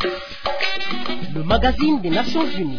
Le magazine des Nations Unies.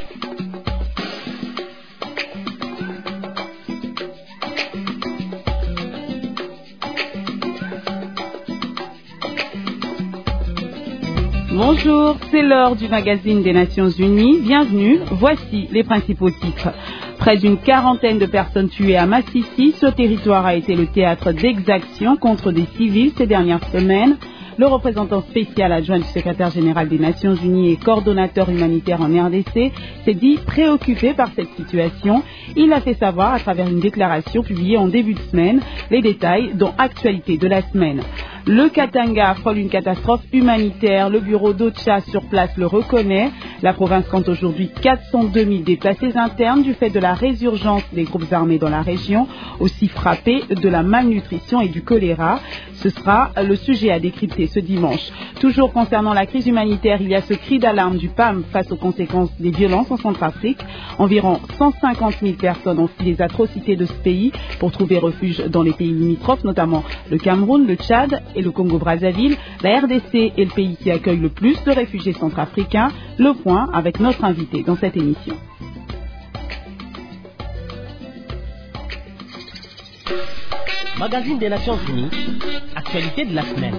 Bonjour, c'est l'heure du magazine des Nations Unies. Bienvenue, voici les principaux titres. Près d'une quarantaine de personnes tuées à Massissi, ce territoire a été le théâtre d'exactions contre des civils ces dernières semaines. Le représentant spécial adjoint du secrétaire général des Nations Unies et coordonnateur humanitaire en RDC s'est dit préoccupé par cette situation. Il l'a fait savoir à travers une déclaration publiée en début de semaine. Les détails dont actualité de la semaine. Le Katanga frôle une catastrophe humanitaire. Le bureau d'OCHA sur place le reconnaît. La province compte aujourd'hui 402 000 déplacés internes du fait de la résurgence des groupes armés dans la région, aussi frappés de la malnutrition et du choléra. Ce sera le sujet à décrypter ce dimanche. Toujours concernant la crise humanitaire, il y a ce cri d'alarme du PAM face aux conséquences des violences en Centrafrique. Environ 150 000 personnes ont fui les atrocités de ce pays pour trouver refuge dans les pays limitrophes, notamment le Cameroun, le Tchad et le Congo-Brazzaville. La RDC est le pays qui accueille le plus de réfugiés centrafricains. Le point avec notre invité dans cette émission. Magazine des Nations Unies, actualité de la semaine.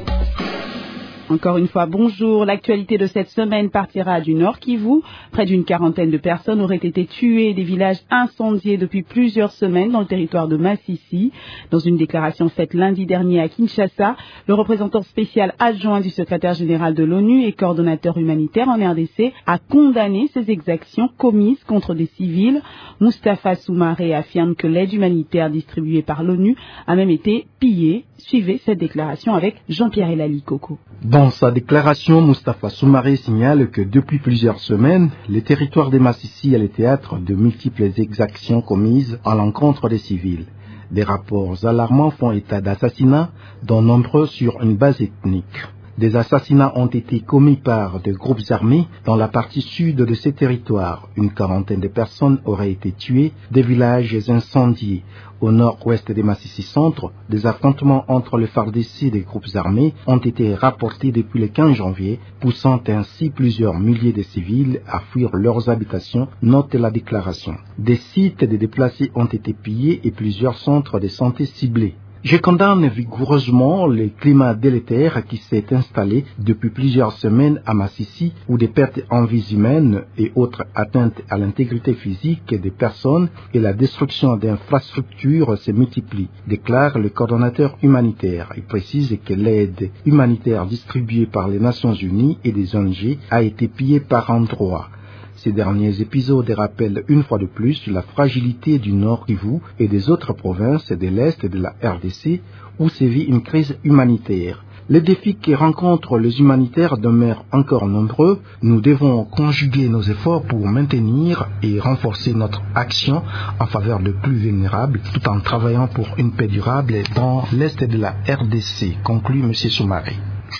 Encore une fois, bonjour. L'actualité de cette semaine partira du Nord Kivu. Près d'une quarantaine de personnes auraient été tuées et des villages incendiés depuis plusieurs semaines dans le territoire de Massissi. Dans une déclaration faite lundi dernier à Kinshasa, le représentant spécial adjoint du secrétaire général de l'ONU et coordonnateur humanitaire en RDC a condamné ces exactions commises contre des civils. Moustapha Soumaré affirme que l'aide humanitaire distribuée par l'ONU a même été pillée. Suivez cette déclaration avec Jean-Pierre Elali Coco. Dans sa déclaration, Moustapha Soumaré signale que depuis plusieurs semaines, le territoire de Massissi est le théâtre de multiples exactions commises à l'encontre des civils. Des rapports alarmants font état d'assassinats, dont nombreux sur une base ethnique. Des assassinats ont été commis par des groupes armés dans la partie sud de ces territoires. Une quarantaine de personnes auraient été tuées, des villages incendiés. Au nord-ouest de Massissi Centre, des affrontements entre les FARDC et des groupes armés ont été rapportés depuis le 15 janvier, poussant ainsi plusieurs milliers de civils à fuir leurs habitations, note la déclaration. Des sites de déplacés ont été pillés et plusieurs centres de santé ciblés. Je condamne vigoureusement le climat délétère qui s'est installé depuis plusieurs semaines à Massissi, où des pertes en vies humaines et autres atteintes à l'intégrité physique des personnes et la destruction d'infrastructures se multiplient, déclare le coordonnateur humanitaire. Il précise que l'aide humanitaire distribuée par les Nations Unies et des ONG a été pillée par endroits. Ces derniers épisodes rappellent une fois de plus la fragilité du Nord Kivu et des autres provinces de l'Est de la RDC où sévit une crise humanitaire. Les défis que rencontrent les humanitaires demeurent encore nombreux. Nous devons conjuguer nos efforts pour maintenir et renforcer notre action en faveur des plus vulnérables tout en travaillant pour une paix durable dans l'Est de la RDC, conclut M. Soumaré.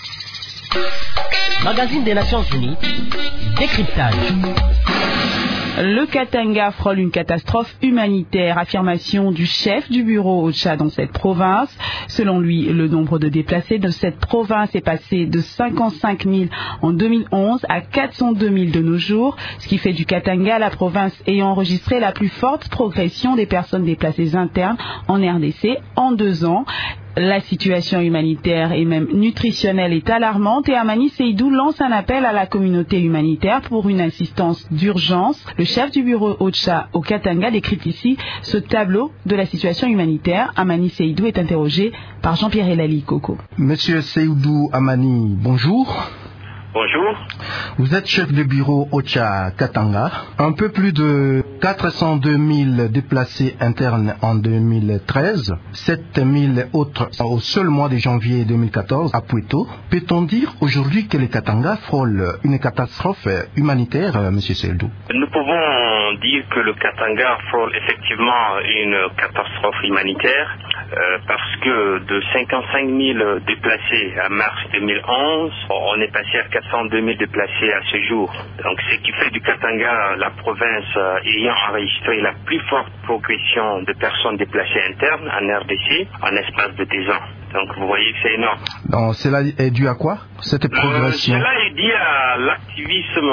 Magazine des Nations Unies, décryptage. Le Katanga frôle une catastrophe humanitaire, affirmation du chef du bureau OCHA dans cette province. Selon lui, le nombre de déplacés de cette province est passé de 55 000 en 2011 à 402 000 de nos jours, ce qui fait du Katanga la province ayant enregistré la plus forte progression des personnes déplacées internes en RDC en 2 ans. La situation humanitaire et même nutritionnelle est alarmante et Amani Seydou lance un appel à la communauté humanitaire pour une assistance d'urgence. Le chef du bureau OCHA au Katanga décrypte ici ce tableau de la situation humanitaire. Amani Seydou est interrogé par Jean-Pierre Elali Coco. Monsieur Seydou Amani, bonjour. Bonjour. Vous êtes chef de bureau OCHA Katanga. Un peu plus de 402 000 déplacés internes en 2013, 7 000 autres au seul mois de janvier 2014 à Puerto. Peut-on dire aujourd'hui que le Katanga frôle une catastrophe humanitaire, M. Seydou? Nous pouvons dire que le Katanga frôle effectivement une catastrophe humanitaire parce que de 55 000 déplacés à mars 2011, on est passé à 402 000 déplacés à ce jour. Donc ce qui fait du Katanga la province ayant enregistré la plus forte progression de personnes déplacées internes en RDC en espace de 10 ans. Donc vous voyez que c'est énorme. Donc cela est dû à quoi, cette progression? Cela est dû à l'activisme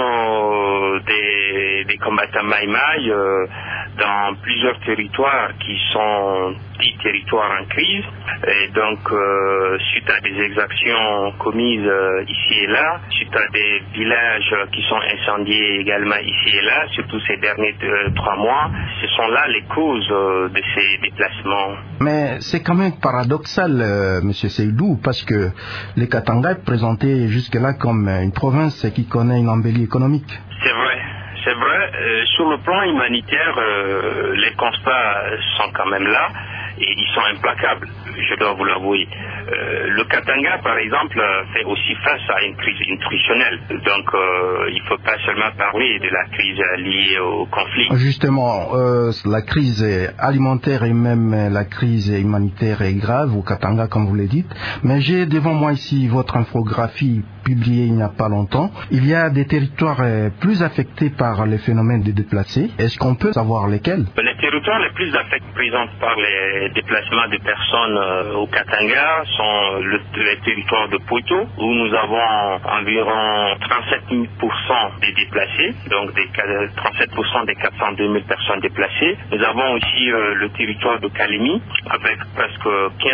des combattants Maïmaï dans plusieurs territoires qui sont dits territoires en crise. Et donc, suite à des exactions commises ici et là, suite à des villages qui sont incendiés également ici et là, surtout ces derniers 3 mois, ce sont là les causes de ces déplacements. Mais c'est quand même paradoxal, Monsieur Seydou, parce que les Katanga est présenté jusque-là comme une province qui connaît une embellie économique. C'est vrai. C'est vrai, sur le plan humanitaire, les constats sont quand même là et ils sont implacables, je dois vous l'avouer. Le Katanga, par exemple, fait aussi face à une crise nutritionnelle. Donc, il ne faut pas seulement parler de la crise liée au conflit. Justement, la crise alimentaire et même la crise humanitaire est grave au Katanga, comme vous le dites. Mais j'ai devant moi ici votre infographie publiée il n'y a pas longtemps. Il y a des territoires plus affectés par les phénomènes de déplacés. Est-ce qu'on peut savoir lesquels? Les territoires les plus affectés par les déplacements de personnes au Katanga sont les territoires de Poto, où nous avons environ 37% des déplacés, donc 37% des 402 000 personnes déplacées. Nous avons aussi le territoire de Kalemi, avec presque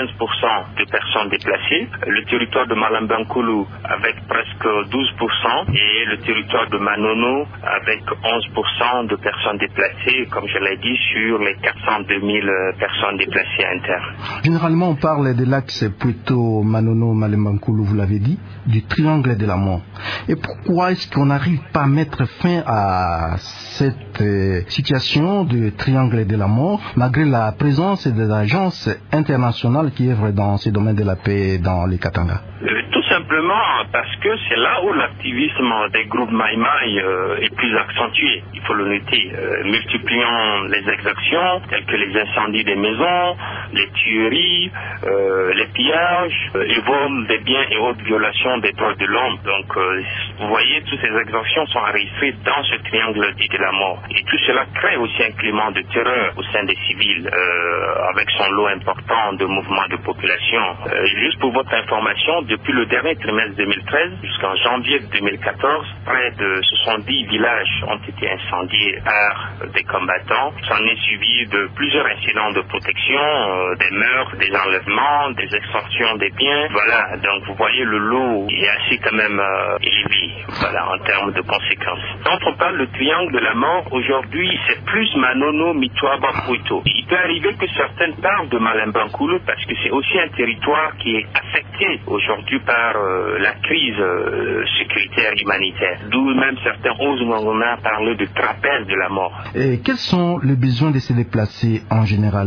15% de personnes déplacées, le territoire de Malambankulu, avec presque 12%, et le territoire de Manono, avec 11% de personnes déplacées, comme je l'ai dit, sur les 402 000 personnes déplacées internes. Généralement, on parle de l'axe Pueto, Manono, Malembankulu, vous l'avez dit, du triangle de la mort. Et pourquoi est-ce qu'on n'arrive pas à mettre fin à cette situation de triangle de la mort, malgré la présence des agences internationales qui œuvrent dans ces domaines de la paix dans les Katanga? Tout simplement parce que c'est là où l'activisme des groupes Maïmaï est plus accentué, il faut le noter, multipliant les exactions telles que les incendies des maisons, les tueries, les pillages, les vols des biens et autres violations des droits de l'homme. Donc vous voyez, toutes ces exactions sont enregistrées dans ce triangle dit de la mort. Et tout cela crée aussi un climat de terreur au sein des civils, avec son lot important de mouvements de population. Juste pour votre information, depuis le dernier trimestre 2013 jusqu'en janvier 2014, près de 70 villages ont été incendiés par des combattants. S'en est suivi de plusieurs incidents de protection, des meurtres, des enlèvements, des extorsions des biens. Voilà, donc vous voyez, le lot est assez quand même élevé, voilà, en termes de conséquences. Quand on parle de triangle de la mort, aujourd'hui, c'est plus Manono, Mitwaba, Pueto. Il peut arriver que certaines parlent de Malembankulu parce que c'est aussi un territoire qui est affecté aujourd'hui par la crise sécuritaire humanitaire. D'où même certains osent parler de trapèze de la mort. Et quels sont les besoins de se déplacer en général?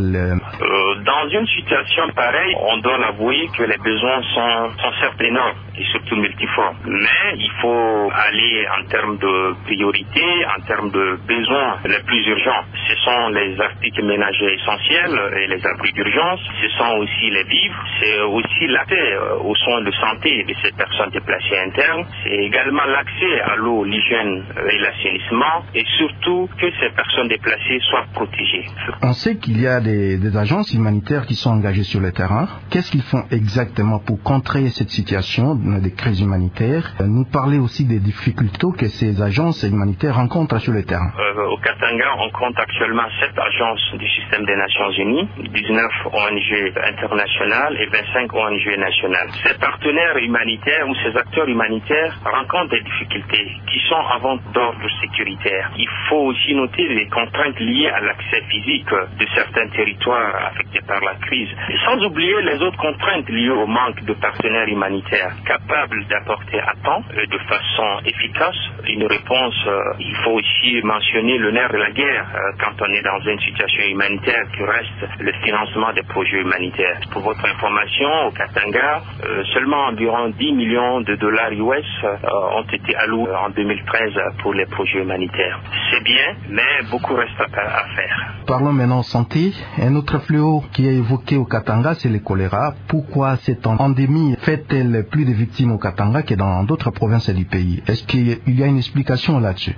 Dans une situation pareille, on doit l'avouer que les besoins sont certes énormes et surtout multiformes. Mais il faut aller en termes de priorité, en termes de besoins les plus urgents. Ce sont les articles ménagers essentiels et les abris d'urgence. Ce sont aussi les vivres. C'est aussi l'accès aux soins de santé de ces personnes déplacées internes. C'est également l'accès à l'eau, l'hygiène et l'assainissement. Et surtout que ces personnes déplacées soient protégées. On sait qu'il y a des agences humanitaires qui sont engagées sur le terrain. Qu'est-ce qu'ils font exactement pour contrer cette situation de crise humanitaire? Nous parlez aussi des difficultés que ces agences humanitaires rencontrent sur le terrain. Au Katanga, on compte actuellement 7 agences du système des Nations Unies, 19 ONG internationales et 25 ONG nationales. Ces partenaires humanitaires ou ces acteurs humanitaires rencontrent des difficultés qui sont avant d'ordre sécuritaire. Il faut aussi noter les contraintes liées à l'accès physique de certains territoires affectés par la crise, et sans oublier les autres contraintes liées au manque de partenaires humanitaires capables d'apporter à temps et de façon efficace une réponse. Il faut aussi mentionner le nerf de la guerre quand on est dans une situation humanitaire qui reste le financement des projets humanitaires. Pour votre information, au Katanga, seulement environ 10 millions de dollars US ont été alloués en 2013 pour les projets humanitaires. C'est bien, mais beaucoup reste à faire. Parlons maintenant santé. Un autre fléau qui est évoqué au Katanga, c'est le choléra. Pourquoi cette endémie fait-elle plus de victimes au Katanga que dans d'autres provinces du pays? Est-ce qu'il y a une explication là-dessus? Bon,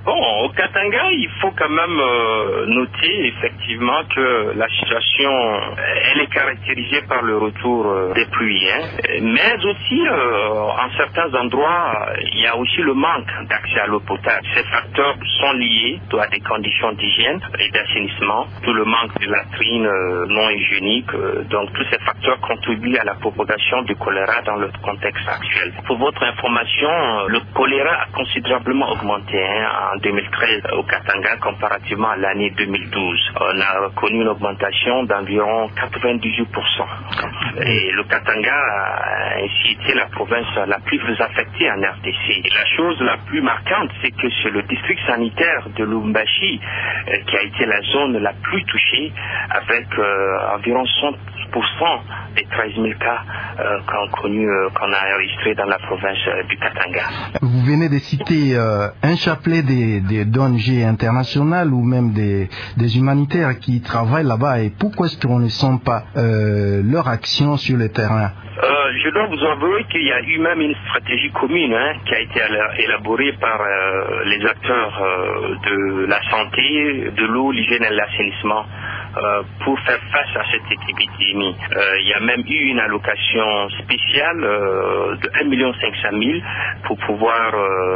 Au Katanga, il faut quand même noter effectivement que la situation, elle est caractérisée par le retour des pluies, mais aussi en certains endroits, il y a aussi le manque d'accès à l'eau potable. Ces facteurs sont liés à des conditions d'hygiène et d'assainissement, tout le manque de latrines non hygiéniques, donc tous ces facteurs contribuent à la propagation du choléra dans le contexte actuel. Pour votre information, le choléra a considérablement augmenté en 2013 au Katanga comparativement à l'année 2012. On a connu une augmentation d'environ 98%. Et le Katanga a ainsi été la province la plus affectée en RDC. Et la chose la plus marquante, c'est que c'est le district sanitaire de Lubumbashi qui a été la zone la plus touchée, avec environ 100% des 13 000 cas qu'on a enregistrés dans la province du Katanga. Vous venez de citer un chapelet d'ONG internationales ou même des humanitaires qui travaillent là-bas. Et pourquoi est-ce qu'on ne sent pas leur action sur le terrain? Je dois vous avouer qu'il y a eu même une stratégie commune qui a été élaborée par les acteurs de la santé, de l'eau, l'hygiène et l'assainissement pour faire face à cette épidémie. Il y a même eu une allocation spéciale de 1,5 million pour pouvoir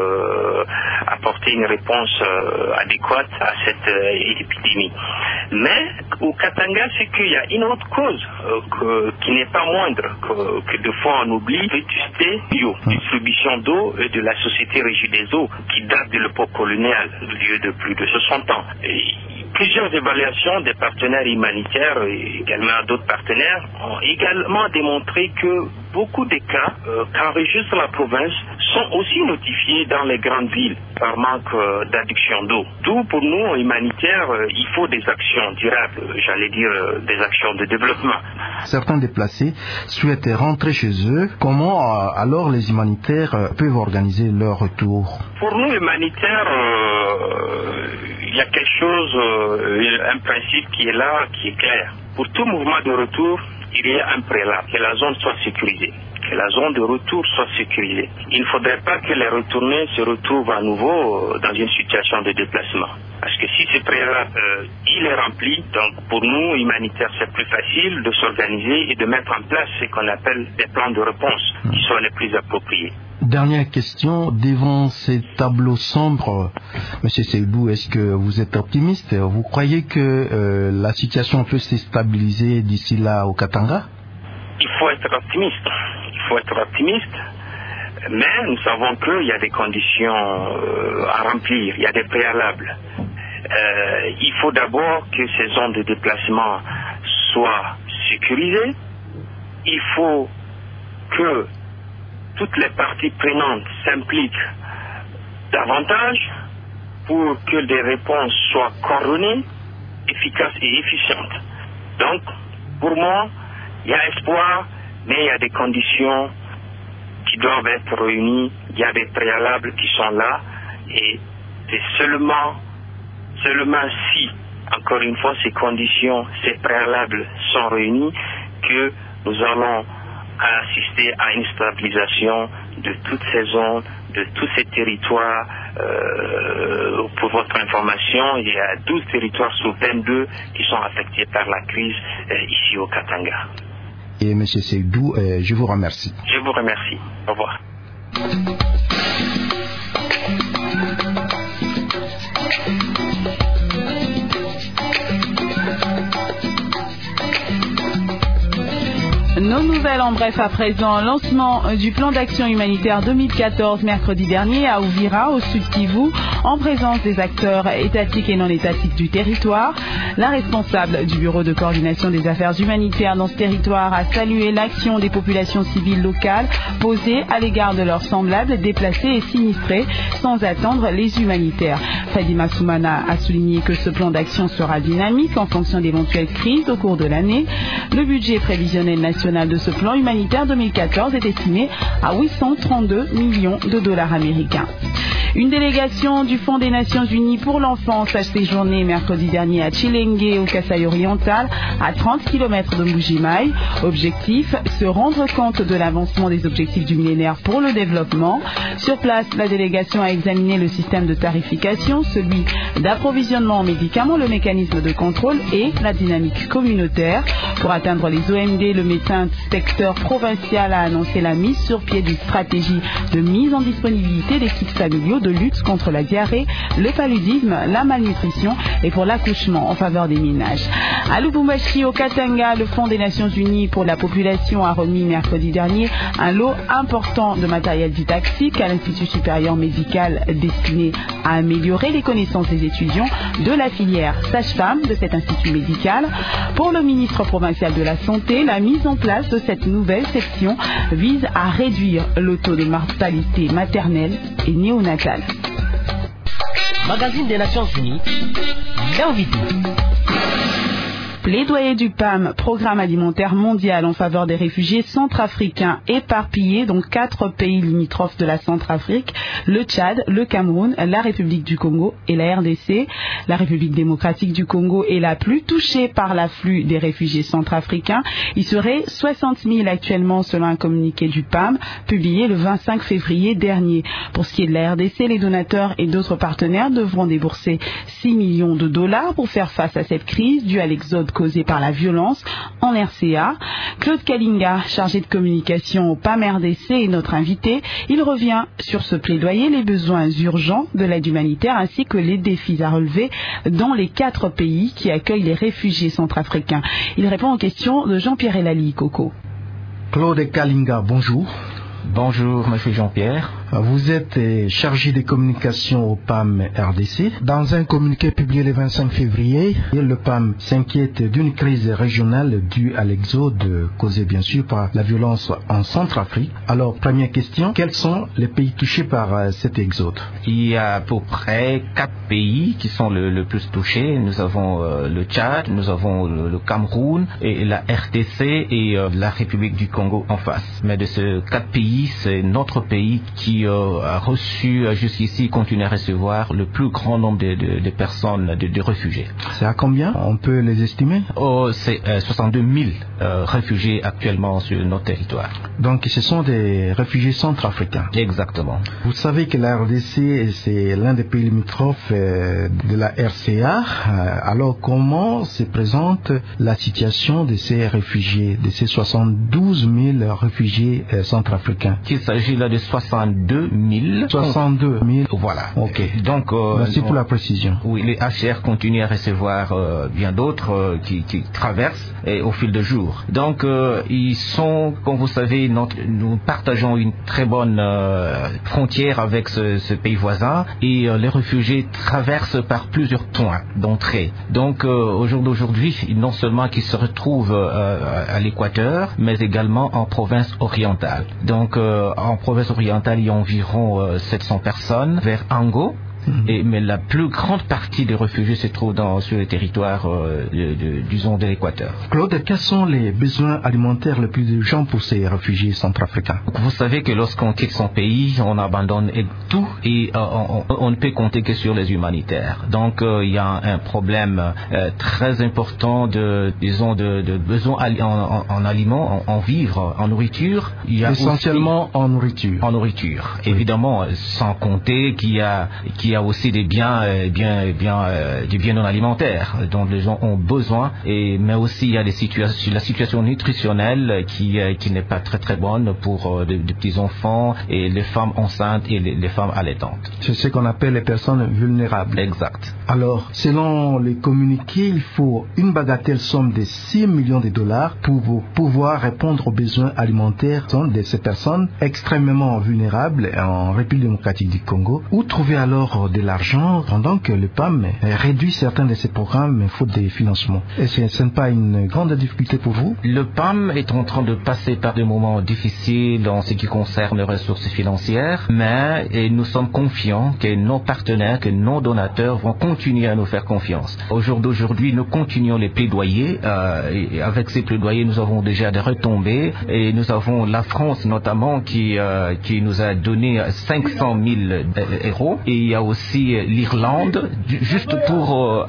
apporter une réponse adéquate à cette épidémie. Mais au Katanga, c'est qu'il y a une autre cause qui n'est pas moindre, que de fois on oublie, vétusté bio, distribution d'eau et de la société régie des eaux qui date de l'époque coloniale, vieux de plus de 60 ans. Plusieurs évaluations des partenaires humanitaires et également d'autres partenaires ont également démontré que beaucoup des cas qu'enregistre la province sont aussi notifiés dans les grandes villes par manque d'adduction d'eau. D'où pour nous, humanitaires, il faut des actions durables, j'allais dire des actions de développement. Certains déplacés souhaitent rentrer chez eux. Comment alors les humanitaires peuvent organiser leur retour? Pour nous, humanitaires, il y a quelque chose, un principe qui est là, qui est clair. Pour tout mouvement de retour, il y a un préalable, que la zone soit sécurisée, que la zone de retour soit sécurisée. Il ne faudrait pas que les retournés se retrouvent à nouveau dans une situation de déplacement. Parce que si ce préalable, il est rempli, donc pour nous, humanitaires, c'est plus facile de s'organiser et de mettre en place ce qu'on appelle des plans de réponse qui soient les plus appropriés. Dernière question, devant ces tableaux sombres, M. Seydou, est-ce que vous êtes optimiste? Vous croyez que la situation peut se stabiliser d'ici là au Katanga? Il faut être optimiste. Il faut être optimiste. Mais nous savons qu'il y a des conditions à remplir, il y a des préalables. Il faut d'abord que ces zones de déplacement soient sécurisées. Il faut que toutes les parties prenantes s'impliquent davantage pour que des réponses soient coordonnées, efficaces et efficientes. Donc, pour moi, il y a espoir, mais il y a des conditions qui doivent être réunies, il y a des préalables qui sont là, et c'est seulement si, encore une fois, ces conditions, ces préalables sont réunis, que nous allons assister à une stabilisation de toutes ces zones, de tous ces territoires. Pour votre information, il y a 12 territoires sur 22 qui sont affectés par la crise ici au Katanga. Et M. Seydou, je vous remercie. Je vous remercie. Au revoir. Nos nouvelles en bref à présent. Lancement du plan d'action humanitaire 2014 mercredi dernier à Uvira, au Sud Kivu, en présence des acteurs étatiques et non étatiques du territoire. La responsable du bureau de coordination des affaires humanitaires dans ce territoire a salué l'action des populations civiles locales posées à l'égard de leurs semblables déplacés et sinistrés sans attendre les humanitaires. Fadima Soumana a souligné que ce plan d'action sera dynamique en fonction d'éventuelles crises au cours de l'année. Le budget prévisionnel national de ce plan humanitaire 2014 est estimé à 832 millions de dollars américains. Une délégation du Fonds des Nations Unies pour l'enfance a séjourné mercredi dernier à Chilenge, au Kasaï oriental, à 30 km de Mbuji-Mayi. Objectif, se rendre compte de l'avancement des objectifs du millénaire pour le développement. Sur place, la délégation a examiné le système de tarification, celui d'approvisionnement en médicaments, le mécanisme de contrôle et la dynamique communautaire. Pour atteindre les OMD, le médecin secteur provincial a annoncé la mise sur pied d'une stratégie de mise en disponibilité d'équipes familiaux de lutte contre la diarrhée, le paludisme, la malnutrition et pour l'accouchement en faveur des ménages. À Lubumbashi, au Katanga, le Fonds des Nations Unies pour la population a remis mercredi dernier un lot important de matériel didactique à l'Institut supérieur médical destiné à améliorer les connaissances des étudiants de la filière sage-femme de cet institut médical. Pour le ministre provincial de la Santé, la mise en place de cette nouvelle section vise à réduire le taux de mortalité maternelle et néonatale. Magazine des Nations Unies, l'invité. Plaidoyer du PAM, Programme alimentaire mondial en faveur des réfugiés centrafricains éparpillés dans 4 pays limitrophes de la Centrafrique, le Tchad, le Cameroun, la République du Congo et la RDC. La République démocratique du Congo est la plus touchée par l'afflux des réfugiés centrafricains. Il serait 60 000 actuellement selon un communiqué du PAM publié le 25 février dernier. Pour ce qui est de la RDC, les donateurs et d'autres partenaires devront débourser 6 millions de dollars pour faire face à cette crise due à l'exode causée par la violence en RCA. Claude Kalinga, chargé de communication au PAM RDC, est notre invité. Il revient sur ce plaidoyer, les besoins urgents de l'aide humanitaire ainsi que les défis à relever dans les 4 pays qui accueillent les réfugiés centrafricains. Il répond aux questions de Jean-Pierre Elali Coco. Claude Kalinga, bonjour. Bonjour, monsieur Jean-Pierre. Vous êtes chargé de communication au PAM RDC. Dans un communiqué publié le 25 février, le PAM s'inquiète d'une crise régionale due à l'exode causé bien sûr par la violence en Centrafrique. Alors, première question, quels sont les pays touchés par cet exode? Il y a à peu près 4 pays qui sont le plus touchés. Nous avons le Tchad, nous avons le Cameroun, et la RDC et la République du Congo en face. Mais de ces 4 pays, c'est notre pays qui a reçu jusqu'ici, continue à recevoir le plus grand nombre de personnes, de réfugiés. C'est à combien? On peut les estimer? C'est 62 000 réfugiés actuellement sur notre territoire. Donc ce sont des réfugiés centrafricains. Exactement. Vous savez que la RDC, c'est l'un des pays limitrophes de la RCA. Alors comment se présente la situation de ces réfugiés, de ces 72 000 réfugiés centrafricains? Il s'agit là de 62 000. 62 000. Voilà. Ok. Donc, merci pour la précision. Oui, les HCR continuent à recevoir bien d'autres qui traversent au fil de jours. Donc, ils sont, comme vous savez, nous partageons une très bonne frontière avec ce pays voisin et les réfugiés traversent par plusieurs points d'entrée. Donc, au jour d'aujourd'hui, non seulement qu'ils se retrouvent à l'Équateur, mais également en province orientale. Donc, en province orientale, il y a environ 700 personnes vers Ango. Mais la plus grande partie des réfugiés se trouve sur le territoire disons de l'Équateur. Claude, quels sont les besoins alimentaires les plus urgents pour ces réfugiés centrafricains? Vous savez que lorsqu'on quitte son pays, on abandonne tout et on ne peut compter que sur les humanitaires. Donc il y a un problème très important de besoins en aliments, en vivres, en nourriture. Il y a essentiellement aussi, en nourriture. En nourriture, oui. Évidemment, sans compter qu'il y a aussi des biens non alimentaires dont les gens ont besoin, mais aussi il y a la situation nutritionnelle qui n'est pas très très bonne pour des petits enfants et les femmes enceintes et les femmes allaitantes. C'est ce qu'on appelle les personnes vulnérables. Exact. Alors, selon les communiqués, il faut une bagatelle somme de 6 millions de dollars pour pouvoir répondre aux besoins alimentaires de ces personnes extrêmement vulnérables en République démocratique du Congo. Où trouver alors recevoir de l'argent pendant que le PAM réduit certains de ses programmes faute de financement. Et ce n'est pas une grande difficulté pour vous? Le PAM est en train de passer par des moments difficiles en ce qui concerne les ressources financières, mais nous sommes confiants que nos partenaires, que nos donateurs vont continuer à nous faire confiance. Au jour d'aujourd'hui, nous continuons les plaidoyers. Et avec ces plaidoyers, nous avons déjà des retombées et nous avons la France notamment qui nous a donné 500 000 euros et il y a aussi l'Irlande juste pour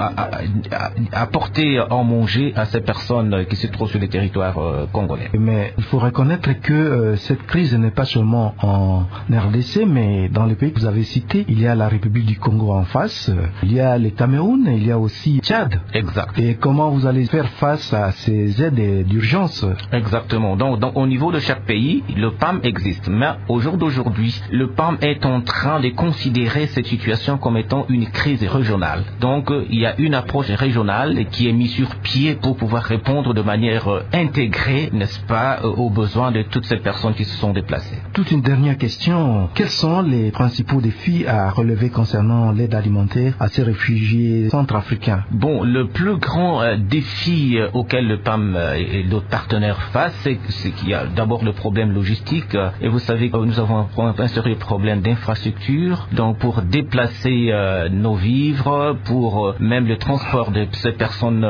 apporter à manger à ces personnes qui se trouvent sur les territoires congolais. Mais il faut reconnaître que cette crise n'est pas seulement en RDC, mais dans les pays que vous avez cités, il y a la République du Congo en face, il y a le Cameroun, il y a aussi Tchad. Exact. Et comment vous allez faire face à ces aides d'urgence? Exactement. Donc, au niveau de chaque pays, le PAM existe. Mais au jour d'aujourd'hui, le PAM est en train de considérer cette situation comme étant une crise régionale. Donc, il y a une approche régionale qui est mise sur pied pour pouvoir répondre de manière intégrée, n'est-ce pas, aux besoins de toutes ces personnes qui se sont déplacées. Toute une dernière question. Quels sont les principaux défis à relever concernant l'aide alimentaire à ces réfugiés centrafricains? Bon, le plus grand défi auquel le PAM et d'autres partenaires face, c'est qu'il y a d'abord le problème logistique. Et vous savez que nous avons un sérieux problème d'infrastructure. Donc, pour déplacer nos vivres, pour même le transport de ces personnes,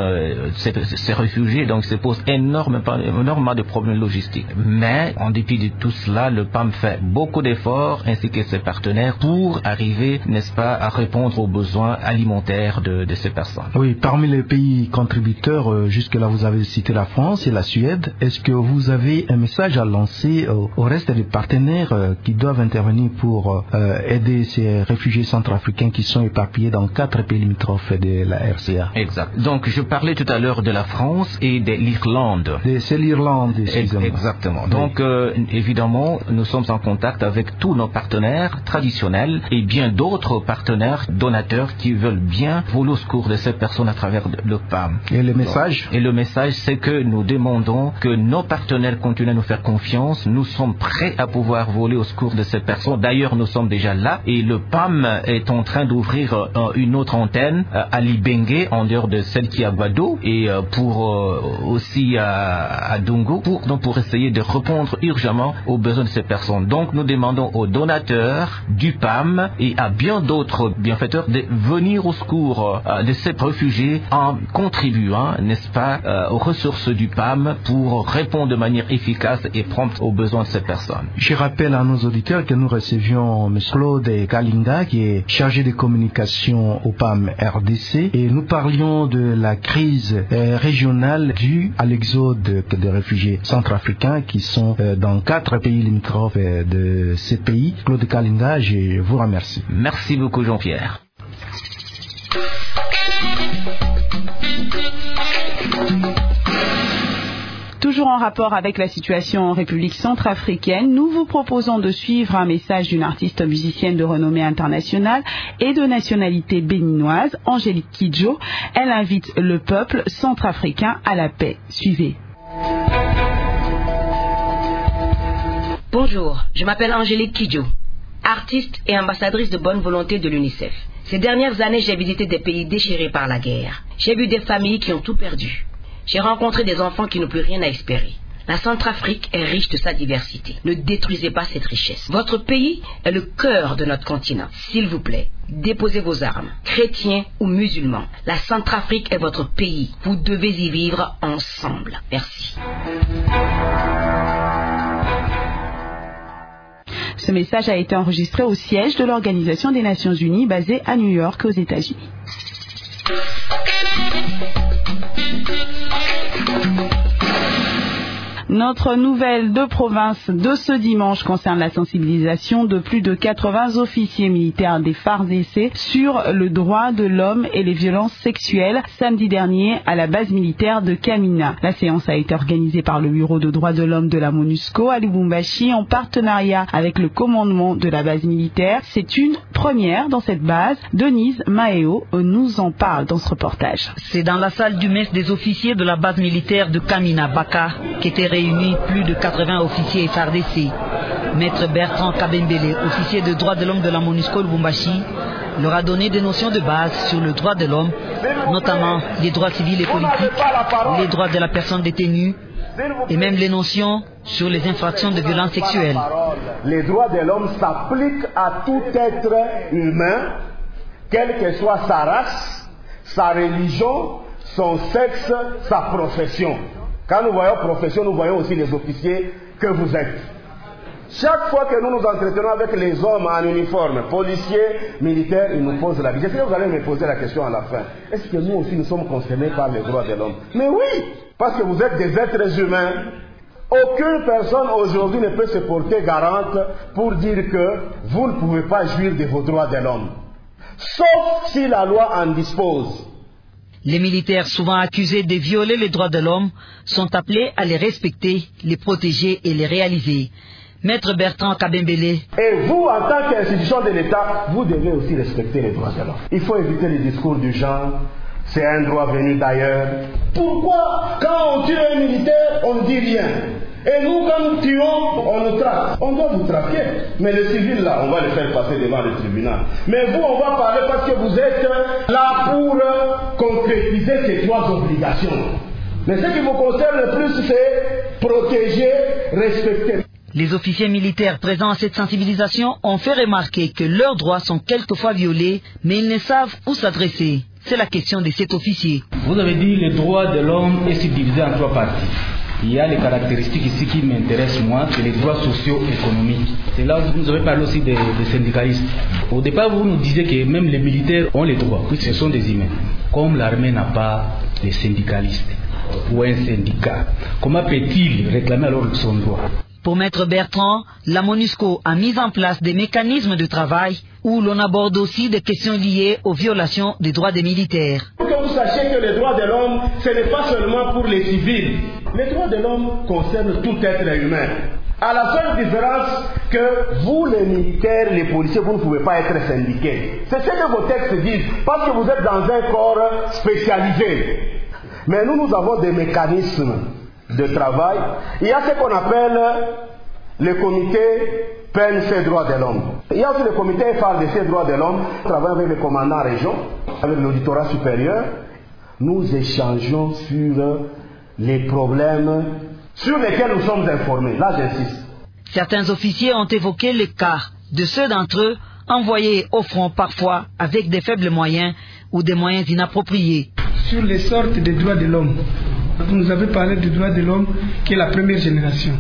ces réfugiés, donc ça pose énormément de problèmes logistiques. Mais, en dépit de tout cela, le PAM fait beaucoup d'efforts, ainsi que ses partenaires, pour arriver, n'est-ce pas, à répondre aux besoins alimentaires de ces personnes. Oui, parmi les pays contributeurs, jusque-là vous avez cité la France et la Suède. Est-ce que vous avez un message à lancer au reste des partenaires qui doivent intervenir pour aider ces réfugiés centrafricains qui sont éparpillés dans 4 pays limitrophes de la RCA? Exact. Donc je parlais tout à l'heure de la France et de l'Irlande. C'est l'Irlande, excusez-moi. Exactement. Donc évidemment, nous sommes en contact avec tous nos partenaires traditionnels et bien d'autres partenaires donateurs qui veulent bien voler au secours de ces personnes à travers le PAM. Et le message? Et le message, c'est que nous demandons que nos partenaires continuent à nous faire confiance. Nous sommes prêts à pouvoir voler au secours de ces personnes. D'ailleurs, nous sommes déjà là et le PAM est en train d'ouvrir une autre antenne à Libenge, en dehors de celle qui est à Guado, et aussi à Dungu, pour essayer de répondre urgemment aux besoins de ces personnes. Donc, nous demandons aux donateurs du PAM et à bien d'autres bienfaiteurs de venir au secours de ces réfugiés en contribuant, n'est-ce pas, aux ressources du PAM pour répondre de manière efficace et prompte aux besoins de ces personnes. Je rappelle à nos auditeurs que nous recevions M. Claude Kalinga, qui est chargé de communication au PAM RDC, et nous parlions de la crise régionale due à l'exode des réfugiés centrafricains qui sont dans 4 pays limitrophes de ces pays. Claude Kalinga, je vous remercie. Merci beaucoup, Jean-Pierre. Toujours en rapport avec la situation en République centrafricaine, nous vous proposons de suivre un message d'une artiste musicienne de renommée internationale et de nationalité béninoise, Angélique Kidjo. Elle invite le peuple centrafricain à la paix. Suivez. Bonjour, je m'appelle Angélique Kidjo, artiste et ambassadrice de bonne volonté de l'UNICEF. Ces dernières années, j'ai visité des pays déchirés par la guerre. J'ai vu des familles qui ont tout perdu. J'ai rencontré des enfants qui n'ont plus rien à espérer. La Centrafrique est riche de sa diversité. Ne détruisez pas cette richesse. Votre pays est le cœur de notre continent. S'il vous plaît, déposez vos armes, chrétiens ou musulmans. La Centrafrique est votre pays. Vous devez y vivre ensemble. Merci. Ce message a été enregistré au siège de l'Organisation des Nations Unies basée à New York, aux États-Unis. Notre nouvelle de province de ce dimanche concerne la sensibilisation de plus de 80 officiers militaires des FARDC sur le droit de l'homme et les violences sexuelles samedi dernier à la base militaire de Kamina. La séance a été organisée par le Bureau de droits de l'homme de la MONUSCO à Lubumbashi en partenariat avec le commandement de la base militaire. C'est une première dans cette base. Denise Maeo nous en parle dans ce reportage. C'est dans la salle du mess des officiers de la base militaire de Kamina Baka qu'étaient réunis plus de 80 officiers FARDC. Maître Bertrand Kabembele, officier de droits de l'homme de la MONUSCO Lubumbashi, leur a donné des notions de base sur le droit de l'homme, notamment les droits civils et politiques, les droits de la personne détenue et même les notions sur les infractions de violences sexuelles. Les droits de l'homme s'appliquent à tout être humain, quelle que soit sa race, sa religion, son sexe, sa profession. Quand nous voyons profession, nous voyons aussi les officiers que vous êtes. Chaque fois que nous nous entretenons avec les hommes en uniforme, policiers, militaires, ils nous posent la question. J'espère que vous allez me poser la question à la fin. Est-ce que nous aussi nous sommes concernés par les droits de l'homme? Mais oui, parce que vous êtes des êtres humains. Aucune personne aujourd'hui ne peut se porter garante pour dire que vous ne pouvez pas jouir de vos droits de l'homme. Sauf si la loi en dispose. Les militaires, souvent accusés de violer les droits de l'homme, sont appelés à les respecter, les protéger et les réaliser. Maître Bertrand Kabembele. Et vous, en tant qu'institution de l'État, vous devez aussi respecter les droits de l'homme. Il faut éviter les discours du genre, c'est un droit venu d'ailleurs. Pourquoi, quand on tue un militaire, on ne dit rien? Et nous, quand nous tuons, on nous traque. On doit vous traquer. Mais le civil, là, on va le faire passer devant le tribunal. Mais vous, on va parler parce que vous êtes là pour concrétiser ces trois obligations. Mais ce qui vous concerne le plus, c'est protéger, respecter. Les officiers militaires présents à cette sensibilisation ont fait remarquer que leurs droits sont quelquefois violés, mais ils ne savent où s'adresser. C'est la question de cet officier. Vous avez dit que le droit de l'homme est subdivisé en trois parties. Il y a les caractéristiques ici qui m'intéressent moi, c'est les droits socio-économiques. C'est là où vous avez parlé aussi des syndicalistes. Au départ, vous nous disiez que même les militaires ont les droits, oui, ce sont des humains. Comme l'armée n'a pas de syndicalistes ou un syndicat, comment peut-il réclamer alors son droit? Pour Maître Bertrand, la MONUSCO a mis en place des mécanismes de travail où l'on aborde aussi des questions liées aux violations des droits des militaires. Pour que vous sachiez que les droits de l'homme, ce n'est pas seulement pour les civils. Les droits de l'homme concernent tout être humain. À la seule différence que vous, les militaires, les policiers, vous ne pouvez pas être syndiqués. C'est ce que vos textes disent, parce que vous êtes dans un corps spécialisé. Mais nous avons des mécanismes de travail. Il y a ce qu'on appelle le comité PNC droits de l'homme. Il y a aussi le comité FARDC droits de l'homme. Nous travaillons avec les commandants région, avec l'auditorat supérieur. Nous échangeons sur les problèmes sur lesquels nous sommes informés. Là, j'insiste. Certains officiers ont évoqué les cas de ceux d'entre eux envoyés au front parfois avec des faibles moyens ou des moyens inappropriés. Sur les sortes des droits de l'homme, vous nous avez parlé du droit de l'homme qui est la première génération.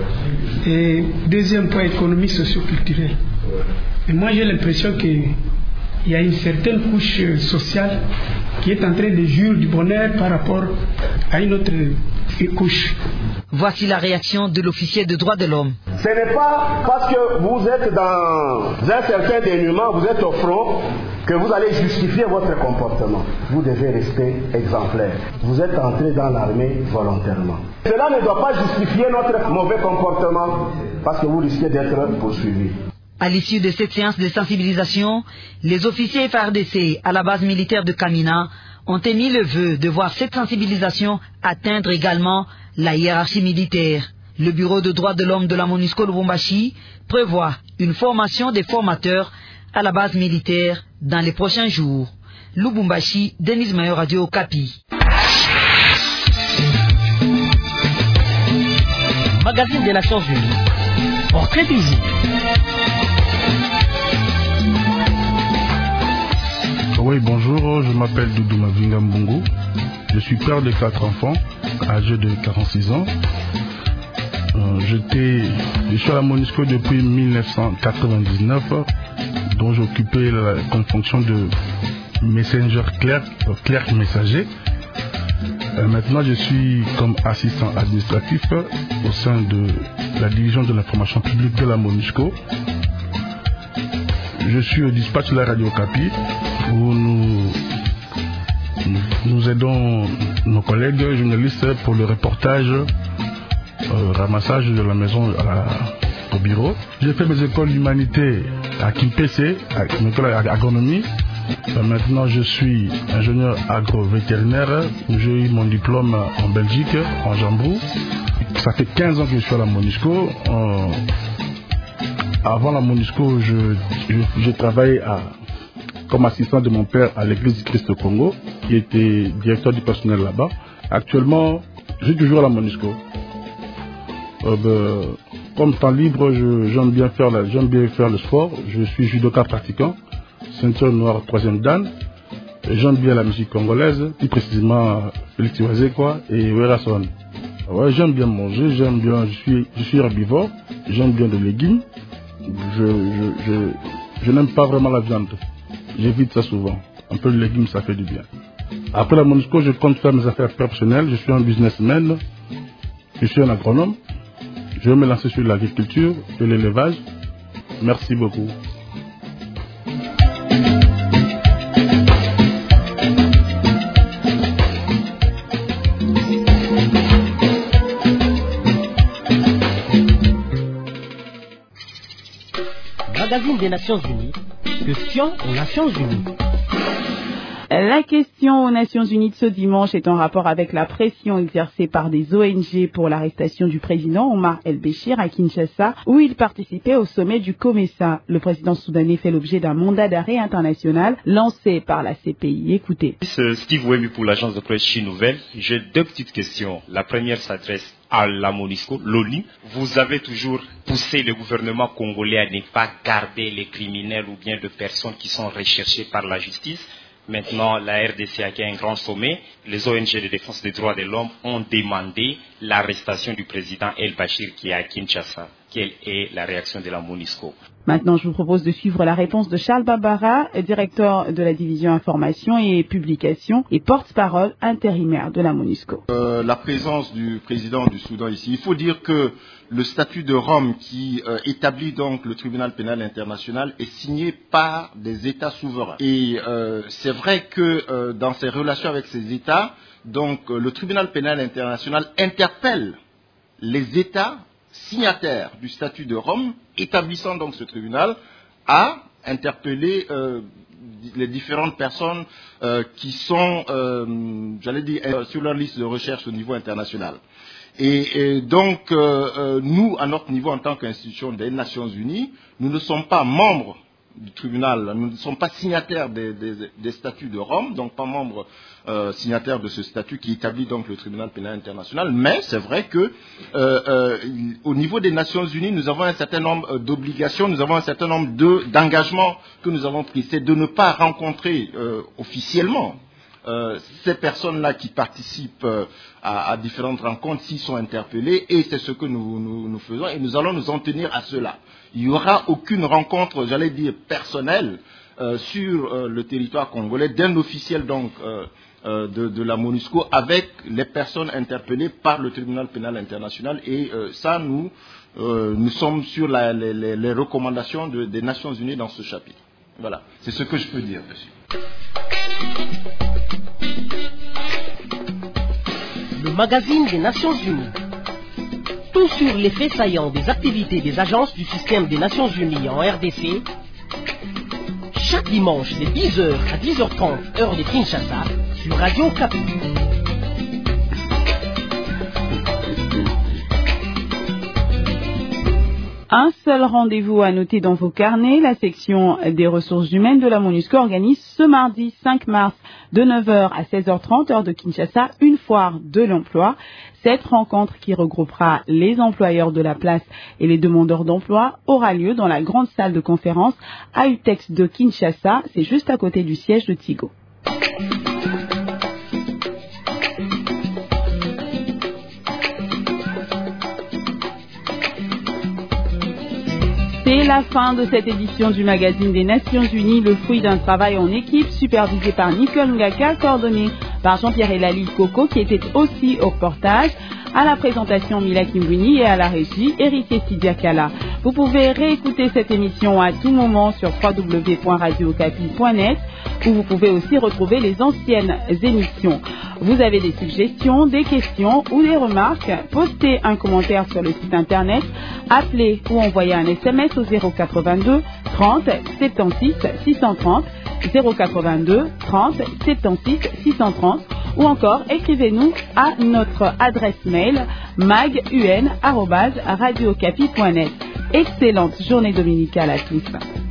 Et deuxième point, économie socio-culturelle. Et moi j'ai l'impression qu'il y a une certaine couche sociale qui est en train de jouir du bonheur par rapport à une autre couche. Voici la réaction de l'officier de droits de l'homme. Ce n'est pas parce que vous êtes dans un certain dénuement, vous êtes au front, que vous allez justifier votre comportement. Vous devez rester exemplaire. Vous êtes entré dans l'armée volontairement. Cela ne doit pas justifier notre mauvais comportement parce que vous risquez d'être poursuivi. À l'issue de cette séance de sensibilisation, les officiers FARDC à la base militaire de Kamina ont émis le vœu de voir cette sensibilisation atteindre également la hiérarchie militaire. Le bureau de droits de l'homme de la MONUSCO Lubumbashi prévoit une formation des formateurs à la base militaire dans les prochains jours. Lubumbashi, Denis Mayo, Radio Okapi. Magazine des Nations Unies. Portrait du jour. Oui, bonjour, je m'appelle Doudou Mavinga Mbungu. Je suis père de 4 enfants, âgés de 46 ans. Je suis à la MONUSCO depuis 1999, dont j'occupais la fonction de messenger clerc messager. Maintenant, je suis comme assistant administratif au sein de la division de l'information publique de la MONUSCO. Je suis au dispatch de la Radio Okapi, où nous aidons nos collègues journalistes pour le reportage, ramassage de la maison au bureau. J'ai fait mes écoles d'humanité à Kimpese, une école d'agronomie. Maintenant, je suis ingénieur agro-vétérinaire, où j'ai eu mon diplôme en Belgique, en Jambrou. Ça fait 15 ans que je suis à la MONUSCO. Avant la MONUSCO, je travaillais comme assistant de mon père à l'église du Christ au Congo, qui était directeur du personnel là-bas. Actuellement, je suis toujours à la MONUSCO. Comme temps libre, j'aime bien faire le sport. Je suis judoka pratiquant, ceinture noire 3e dan. J'aime bien la musique congolaise, plus précisément Félix Wazekwa et Werason. Ouais, j'aime bien manger, je suis herbivore, j'aime bien les légumes. Je n'aime pas vraiment la viande. J'évite ça souvent. Un peu de légumes, ça fait du bien. Après la MONUSCO, je compte faire mes affaires personnelles. Je suis un businessman. Je suis un agronome. Je vais me lancer sur l'agriculture, sur l'élevage. Merci beaucoup. Magazine des Nations Unies. Question aux Nations Unies. La question aux Nations Unies de ce dimanche est en rapport avec la pression exercée par des ONG pour l'arrestation du président Omar El-Béchir à Kinshasa, où il participait au sommet du COMESA. Le président soudanais fait l'objet d'un mandat d'arrêt international lancé par la CPI. Écoutez. C'est Steve Wemby pour l'agence de presse Chine Nouvelle. J'ai 2 petites questions. La première s'adresse à la MONUSCO, l'ONU. Vous avez toujours poussé le gouvernement congolais à ne pas garder les criminels ou bien de personnes qui sont recherchées par la justice. Maintenant, la RDC a un grand sommet. Les ONG de défense des droits de l'homme ont demandé l'arrestation du président El-Béchir qui est à Kinshasa. Quelle est la réaction de la MONUSCO? Maintenant, je vous propose de suivre la réponse de Charles Bambara, directeur de la division information et publication et porte-parole intérimaire de la MONUSCO. La présence du président du Soudan ici, il faut dire que le statut de Rome qui établit donc le tribunal pénal international est signé par des États souverains. Et c'est vrai que dans ses relations avec ces États, donc le tribunal pénal international interpelle les États signataires du statut de Rome, établissant donc ce tribunal, à interpeller les différentes personnes qui sont, sur leur liste de recherche au niveau international. Et donc, nous, à notre niveau, en tant qu'institution des Nations Unies, nous ne sommes pas membres du tribunal, nous ne sommes pas signataires des statuts de Rome, donc pas membres signataires de ce statut qui établit donc le tribunal pénal international, mais c'est vrai que au niveau des Nations Unies, nous avons un certain nombre d'obligations, nous avons un certain nombre d'engagements que nous avons pris, c'est de ne pas rencontrer officiellement ces personnes-là qui participent à différentes rencontres s'ils sont interpellés, et c'est ce que nous faisons, et nous allons nous en tenir à cela. Il n'y aura aucune rencontre, j'allais dire, personnelle sur le territoire congolais d'un officiel donc de la MONUSCO avec les personnes interpellées par le tribunal pénal international, et ça, nous sommes sur les recommandations des Nations Unies dans ce chapitre. Voilà, c'est ce que je peux dire dessus. Le magazine des Nations Unies. Tout sur les faits saillants des activités des agences du système des Nations Unies en RDC. Chaque dimanche de 10h à 10h30 heure de Kinshasa sur Radio Okapi. Un seul rendez-vous à noter dans vos carnets. La section des ressources humaines de la MONUSCO organise ce mardi 5 mars de 9h à 16h30 heure de Kinshasa une foire de l'emploi. Cette rencontre qui regroupera les employeurs de la place et les demandeurs d'emploi aura lieu dans la grande salle de conférence à UTEX de Kinshasa. C'est juste à côté du siège de Tigo. C'est la fin de cette édition du magazine des Nations Unies, le fruit d'un travail en équipe supervisé par Nicole Ngaka, coordonné par Jean-Pierre Elali Coco qui était aussi au reportage, à la présentation Mila Kimbuni et à la régie Héritier Sidiakala. Vous pouvez réécouter cette émission à tout moment sur www.radiookapi.net où vous pouvez aussi retrouver les anciennes émissions. Vous avez des suggestions, des questions ou des remarques, postez un commentaire sur le site internet, appelez ou envoyez un SMS au 082 30 76 630, 082 30 76 630 ou encore écrivez-nous à notre adresse mail magun@radiookapi.net. Excellente journée dominicale à tous.